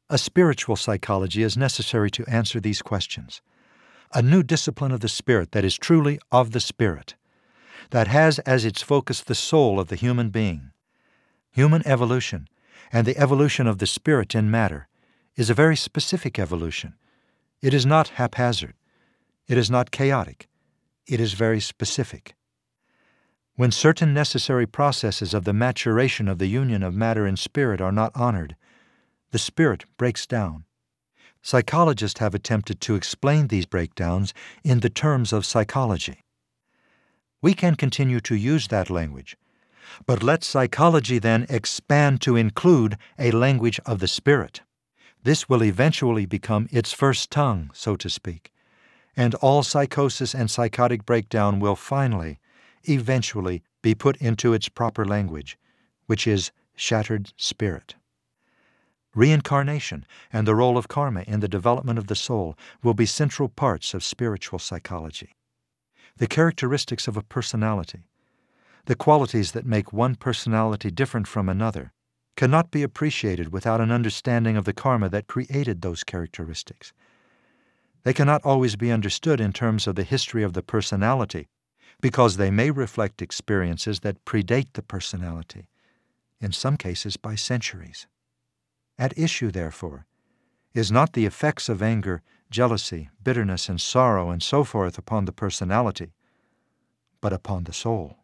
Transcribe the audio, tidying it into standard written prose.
A spiritual psychology is necessary to answer these questions. A new discipline of the spirit that is truly of the spirit, that has as its focus the soul of the human being. Human evolution, and the evolution of the spirit in matter, is a very specific evolution. It is not haphazard. It is not chaotic. It is very specific. When certain necessary processes of the maturation of the union of matter and spirit are not honored, the spirit breaks down. Psychologists have attempted to explain these breakdowns in the terms of psychology. We can continue to use that language, but let psychology then expand to include a language of the spirit. This will eventually become its first tongue, so to speak, and all psychosis and psychotic breakdown will finally, eventually, be put into its proper language, which is shattered spirit. Reincarnation and the role of karma in the development of the soul will be central parts of spiritual psychology. The characteristics of a personality, the qualities that make one personality different from another, cannot be appreciated without an understanding of the karma that created those characteristics. They cannot always be understood in terms of the history of the personality, because they may reflect experiences that predate the personality, in some cases by centuries. At issue, therefore, is not the effects of anger, jealousy, bitterness, and sorrow, and so forth upon the personality, but upon the soul.